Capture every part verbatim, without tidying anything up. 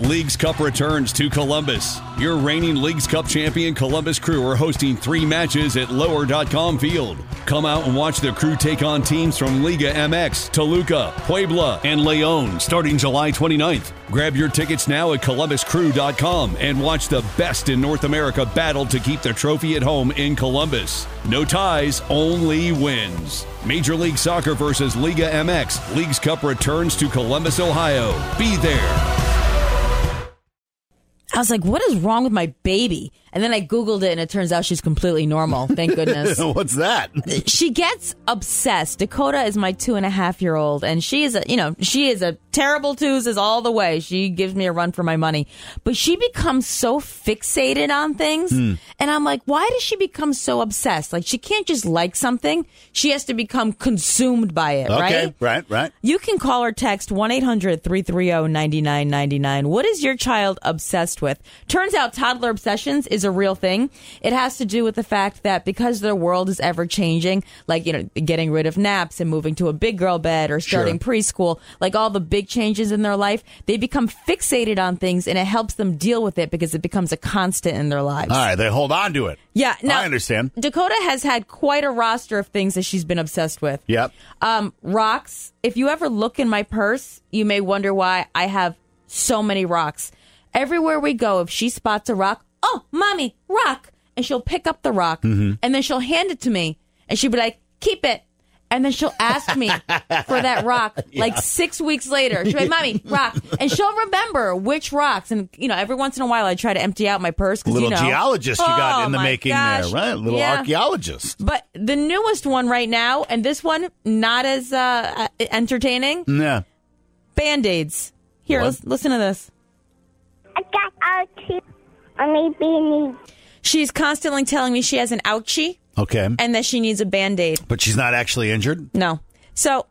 Leagues Cup returns to Columbus. Your reigning Leagues Cup champion Columbus Crew are hosting three matches at lower dot com Field. Come out and watch the Crew take on teams from Liga M X, Toluca, Puebla, and León starting July twenty-ninth. Grab your tickets now at columbus crew dot com and watch the best in North America battle to keep the trophy at home in Columbus. No ties, only wins. Major League Soccer versus Liga M X. Leagues Cup returns to Columbus, Ohio. Be there. I was like, what is wrong with my baby? And then I Googled it, and it turns out she's completely normal. Thank goodness. What's that? She gets obsessed. Dakota is my two and a half year old, and she is a, you know, she is a terrible twos all the way. She gives me a run for my money. But she becomes so fixated on things. Mm. And I'm like, why does she become so obsessed? Like, she can't just like something. She has to become consumed by it, okay, right? Okay, right, right. You can call or text one eight hundred three three zero nine nine nine nine. What is your child obsessed with? Turns out toddler obsessions is a real thing. It has to do with the fact that because their world is ever changing, like, you know, getting rid of naps and moving to a big girl bed or starting sure. preschool, like all the big changes in their life, they become fixated on things, and it helps them deal with it because it becomes a constant in their lives. All right, they hold on to it. Yeah, now, I understand. Dakota has had quite a roster of things that she's been obsessed with. Yep. Um, rocks. If you ever look in my purse, you may wonder why I have so many rocks. Everywhere we go, if she spots a rock, oh, mommy, rock. And she'll pick up the rock, mm-hmm. and then she'll hand it to me, and she'll be like, keep it. And then she'll ask me for that rock yeah. like six weeks later. She'll be like, mommy, rock. And she'll remember which rocks. And, you know, every once in a while I try to empty out my purse. Little you know, geologist you got oh, in the making gosh. there, right? Little yeah. archaeologist. But the newest one right now, and this one, not as uh, entertaining. Yeah. Band-Aids. Here, l- listen to this. I got ouchie on my beanie. She's constantly telling me she has an ouchie. Okay. And that she needs a Band-Aid. But she's not actually injured? No. So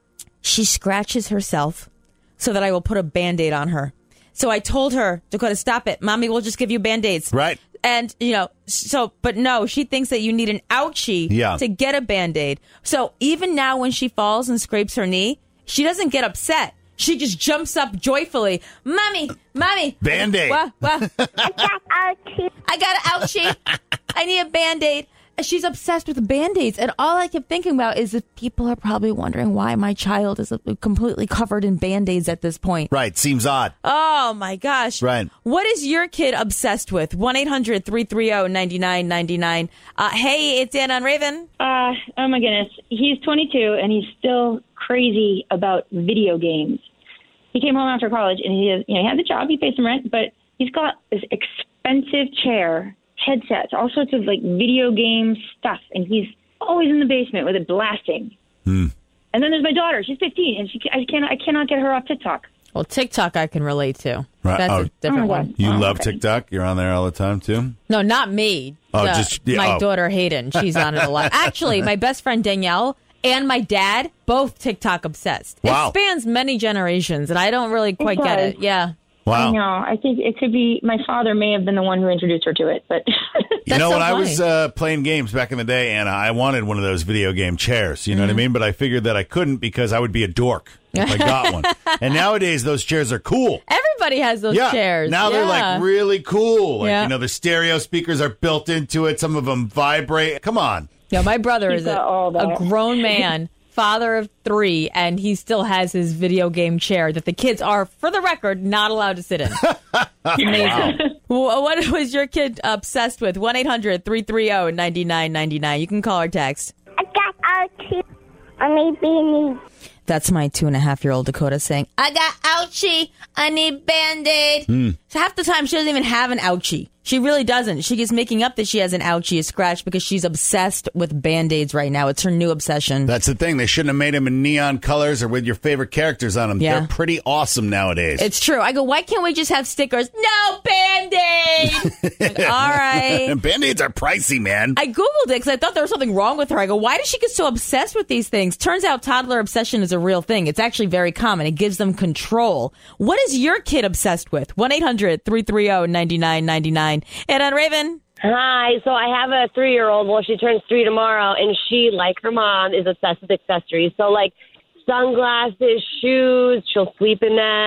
she scratches herself so that I will put a Band-Aid on her. So I told her, Dakota, stop it. Mommy will just give you Band-Aids. Right. And, you know, so, but no, she thinks that you need an ouchie yeah. to get a Band-Aid. So even now when she falls and scrapes her knee, she doesn't get upset. She just jumps up joyfully. Mommy, mommy. Band-Aid. What? What? I got ouchie. I got an ouchie. I need a Band-Aid. She's obsessed with Band-Aids. And all I kept thinking about is that people are probably wondering why my child is completely covered in Band-Aids at this point. Right. Seems odd. Oh, my gosh. Right. What is your kid obsessed with? one eight hundred three three zero nine nine nine nine. Uh, hey, it's Ann on Raven. Uh, oh, my goodness. He's twenty-two, and he's still crazy about video games. He came home after college, and he, has, you know, he had the job. He paid some rent, but he's got this expensive chair, headsets, all sorts of like video game stuff, and he's always in the basement with it blasting. Hmm. And then there's my daughter. She's fifteen, and she I cannot I cannot get her off TikTok. Well, TikTok I can relate to. Right. That's oh, a different oh one. You oh, love okay. TikTok? You're on there all the time, too? No, not me. Oh, The- just yeah, my oh. daughter Hayden. She's on it a lot. Actually, my best friend Danielle and my dad, both TikTok obsessed. Wow. It spans many generations, and I don't really quite It get does. it. Yeah. Wow. No, I think it could be my father may have been the one who introduced her to it, but You know, so when I funny. was uh, playing games back in the day, Anna, I wanted one of those video game chairs. You know Mm-hmm. what I mean? But I figured that I couldn't because I would be a dork if I got one. And nowadays, those chairs are cool. Everybody has those Yeah. chairs. Now they're Yeah. like really cool. Like, Yeah. you know, the stereo speakers are built into it. Some of them vibrate. Come on. Yeah, my brother He's is a, got all that. a grown man, father of three, and he still has his video game chair that the kids are, for the record, not allowed to sit in. Amazing. Wh- What was your kid obsessed with? one eight hundred three three zero nine nine nine nine. You can call or text. I got ouchie on my beanie. That's my two and a half year old Dakota saying, I got ouchie. I need Band-Aid. Mm. So half the time she doesn't even have an ouchie. She really doesn't. She gets making up that she has an ouchie, a scratch, because she's obsessed with Band-Aids right now. It's her new obsession. That's the thing. They shouldn't have made them in neon colors or with your favorite characters on them. Yeah. They're pretty awesome nowadays. It's true. I go, why can't we just have stickers? No Band-Aid. Like, all right. Band-Aids are pricey, man. I Googled it because I thought there was something wrong with her. I go, why does she get so obsessed with these things? Turns out toddler obsession is a real thing. It's actually very common. It gives them control. What is your kid obsessed with? one eight hundred three three zero nine nine nine nine. And on Raven. Hi. So I have a three-year-old. Well, she turns three tomorrow, and she, like her mom, is obsessed with accessories. So, like, sunglasses, shoes, she'll sleep in them.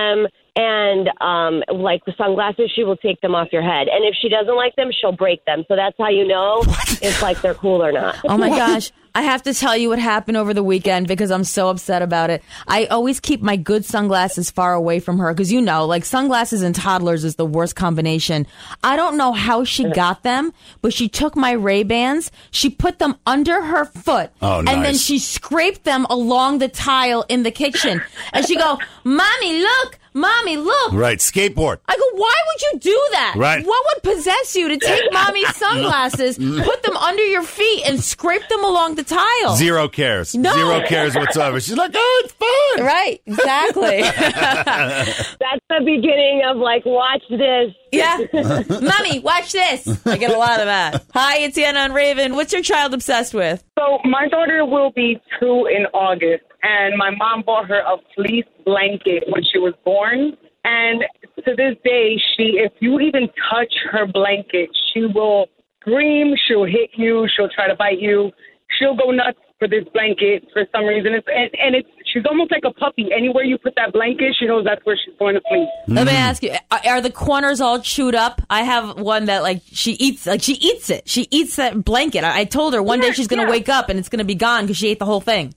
And um, like the sunglasses, she will take them off your head. And if she doesn't like them, she'll break them. So that's how you know if like they're cool or not. Oh my gosh. I have to tell you what happened over the weekend because I'm so upset about it. I always keep my good sunglasses far away from her because, you know, like sunglasses and toddlers is the worst combination. I don't know how she got them, but she took my Ray-Bans, she put them under her foot, oh, nice. and then she scraped them along the tile in the kitchen. And she go, Mommy, look. Mommy, look. Right, skateboard. I go, why would you do that? Right. What would possess you to take Mommy's sunglasses, put them under your feet, and scrape them along the tile? Zero cares. No. Zero cares whatsoever. She's like, oh, it's fun. Right, exactly. That's the beginning of like, watch this. Yeah. Mommy, watch this. I get a lot of that. Hi, it's Anna on Raven. What's your child obsessed with? So my daughter will be two in August, and my mom bought her a fleece blanket when she was born. And to this day, she, if you even touch her blanket, she will scream, she'll hit you, she'll try to bite you, she'll go nuts for this blanket for some reason. It's, and, and it's she's almost like a puppy. Anywhere you put that blanket, she knows that's where she's going to sleep. Let me ask you, are, are the corners all chewed up? I have one that, like, she eats, like, she eats it. She eats that blanket. I, I told her one Yeah, day she's going to yeah. wake up and it's going to be gone because she ate the whole thing.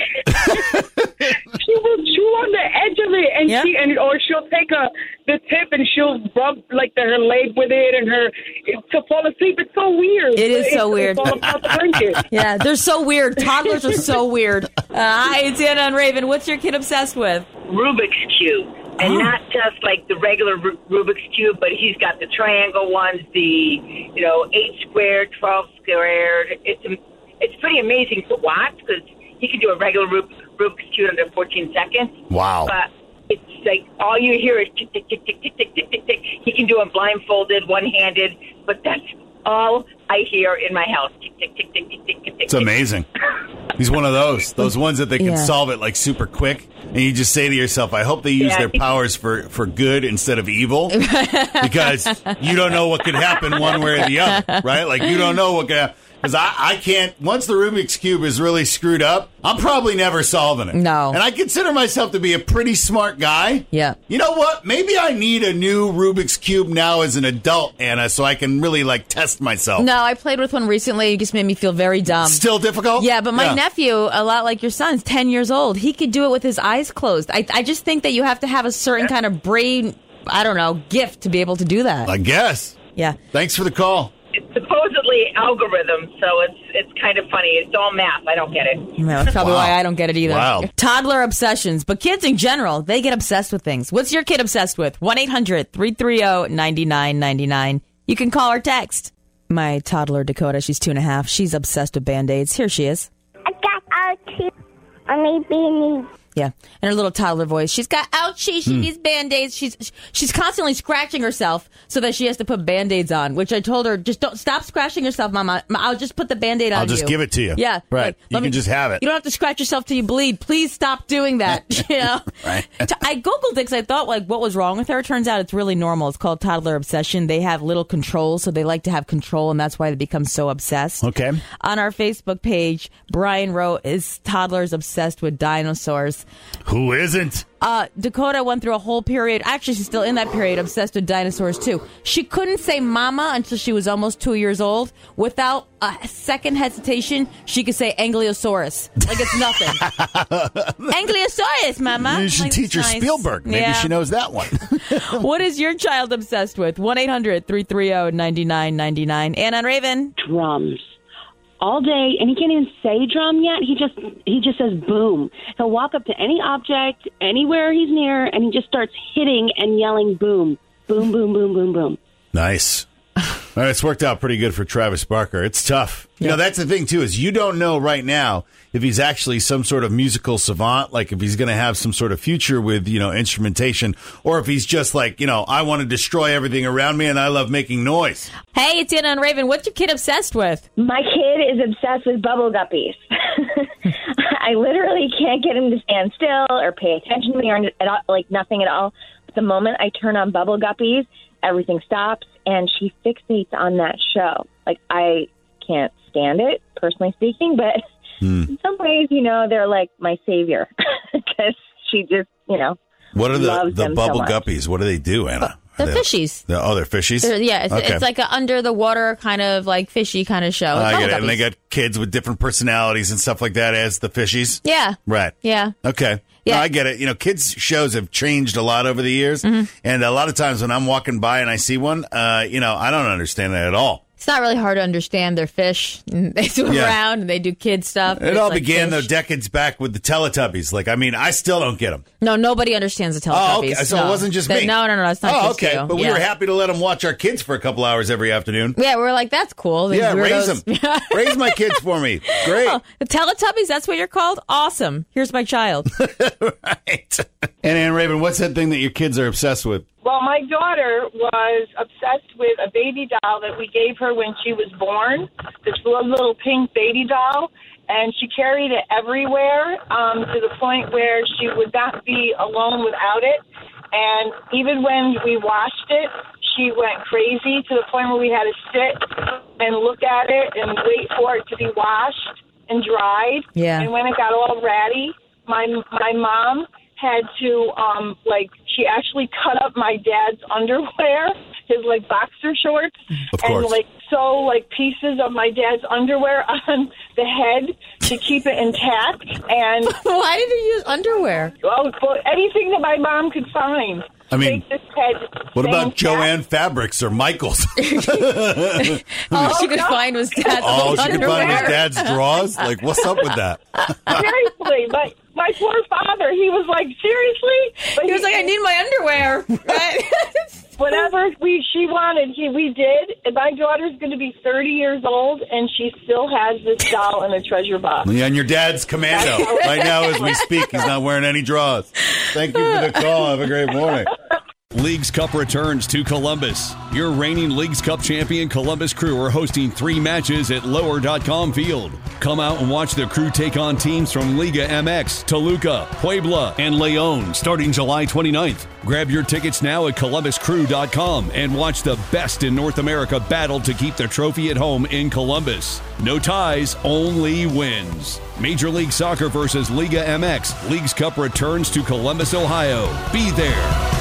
She will chew on the edge of it, and Yeah. she and or she'll take a the tip and she'll rub like the, her leg with it, and her to fall asleep. It's so weird. It is so It's- weird. It's all about the blanket. Yeah, they're so weird. Toddlers are so weird. Uh, hi, it's Anna on Raven. What's your kid obsessed with? Rubik's Cube. And Oh. not just like the regular Ru- Rubik's Cube, but he's got the triangle ones, the, you know, eight squared, twelve squared. It's it's pretty amazing to watch because he can do a regular Rub- Rubik's Cube under fourteen seconds. Wow. But it's like all you hear is tick, tick, tick, tick, tick, tick, tick, tick, tick. He can do it blindfolded, one-handed, but that's all I hear in my house. Tick, tick, tick, tick, tick, tick, tick, It's amazing. He's one of those. Those ones that they can Yeah. solve it like super quick. And you just say to yourself, I hope they use Yeah. their powers for, for good instead of evil. Because you don't know what could happen one way or the other, right? Like you don't know what could happen. Because I, I can't, once the Rubik's Cube is really screwed up, I'm probably never solving it. No. And I consider myself to be a pretty smart guy. Yeah. You know what? Maybe I need a new Rubik's Cube now as an adult, Anna, so I can really like test myself. No, I played with one recently. It just made me feel very dumb. Still difficult? Yeah, but my nephew, a lot like your son's, ten years old. He could do it with his eyes closed. I, I just think that you have to have a certain kind of brain, I don't know, gift to be able to do that. I guess. Yeah. Thanks for the call. It's supposedly algorithm, so it's it's kind of funny. It's all math. I don't get it. Yeah, that's probably Wow. why I don't get it either. Wow. Toddler obsessions, but kids in general, they get obsessed with things. What's your kid obsessed with? one eight hundred three three zero nine nine nine nine. You can call or text. My toddler, Dakota, she's two and a half. She's obsessed with Band-Aids. Here she is. I got ouchie on my beanie. Yeah, in her little toddler voice. She's got ouchie. She needs Band-Aids. She's she's constantly scratching herself so that she has to put Band-Aids on, which I told her, just don't stop scratching yourself, Mama. I'll just put the Band-Aid on I'll just you. give it to you. Yeah. Right. Like, You let can just have it. You don't have to scratch yourself till you bleed. Please stop doing that. You know? Right. So I Googled it because I thought, like, what was wrong with her? It turns out it's really normal. It's called toddler obsession. They have little controls, so they like to have control, and that's why they become so obsessed. Okay. On our Facebook page, Brian wrote, his toddler's obsessed with dinosaurs. Who isn't? Uh, Dakota went through a whole period. Actually, she's still in that period, obsessed with dinosaurs, too. She couldn't say mama until she was almost two years old. Without a second hesitation, she could say Ankylosaurus. Like it's nothing. Ankylosaurus, mama. You should Like, teach her nice. Spielberg. Maybe Yeah. she knows that one. What is your child obsessed with? one eight hundred three three zero nine nine nine nine. And on Raven. Drums all day, and he can't even say drum yet. He just he just says boom. He'll walk up to any object anywhere he's near, and he just starts hitting and yelling boom, boom, boom, boom, boom, boom. Nice. All right, it's worked out pretty good for Travis Barker. It's tough. You know, that's the thing, too, is you don't know right now if he's actually some sort of musical savant, like if he's going to have some sort of future with, you know, instrumentation, or if he's just like, you know, I want to destroy everything around me and I love making noise. Hey, it's Anna on Raven. What's your kid obsessed with? My kid is obsessed with bubble guppies. I literally can't get him to stand still or pay attention to me or at all, like nothing at all. But the moment I turn on bubble guppies, everything stops, and she fixates on that show. Like, I can't stand it, personally speaking, but Hmm. in some ways, you know, they're like my savior because she just, you know, What are the, Love the them bubble so much. guppies? What do they do, Anna? They're Are they- fishies. They're, oh, they're fishies? They're- yeah, it's, Okay. it's like an under the water kind of like fishy kind of show. I Bubble get it. And they guppies. got kids with different personalities and stuff like that as the fishies? Yeah. Right. Yeah. Okay. Yeah. No, I get it. You know, kids' shows have changed a lot over the years. Mm-hmm. And a lot of times when I'm walking by and I see one, uh, you know, I don't understand that at all. It's not really hard to understand. They're fish. And they swim Yeah. around and they do kid stuff. It It's all like began, fish. though, decades back with the Teletubbies. Like, I mean, I still don't get them. No, nobody understands the Teletubbies. Oh, okay. So it wasn't just That- me. No, no, no. It's not Oh, just okay. you. But we Yeah. were happy to let them watch our kids for a couple hours every afternoon. Yeah, we were like, that's cool. These Yeah, raise weirdos- them. Raise my kids for me. Great. Oh, the Teletubbies, that's what you're called? Awesome. Here's my child. Right. And Ann Raven, what's that thing that your kids are obsessed with? Well, my daughter was obsessed with a baby doll that we gave her when she was born, this little, little pink baby doll, and she carried it everywhere um, to the point where she would not be alone without it. And even when we washed it, she went crazy to the point where we had to sit and look at it and wait for it to be washed and dried. Yeah. And when it got all ratty, my my mom had to, um, like, she actually cut up my dad's underwear, his, like, boxer shorts, Of and, course. like, sew, like, pieces of my dad's underwear on the head to keep it intact. And Why did you use underwear? well, well, anything that my mom could find. I mean, Make this head What stay about intact. Joanne Fabrics or Michaels? All she could find was dad's All old she could underwear. find was dad's drawers? Like, what's up with that? Seriously, but my poor father, he was like, seriously? But He was like, I need my underwear. Right? whatever we she wanted, he we did. And my daughter's going to be thirty years old, and she still has this doll in a treasure box. Yeah, and your dad's commando. Right now, as we speak, he's not wearing any drawers. Thank you for the call. Have a great morning. Leagues Cup returns to Columbus. Your reigning Leagues Cup champion Columbus Crew are hosting three matches at lower dot com Field. Come out and watch the Crew take on teams from Liga M X, Toluca, Puebla, and Leon starting July twenty-ninth. Grab your tickets now at columbus crew dot com and watch the best in North America battle to keep the trophy at home in Columbus. No ties, only wins. Major League Soccer versus Liga M X. Leagues Cup returns to Columbus, Ohio. Be there.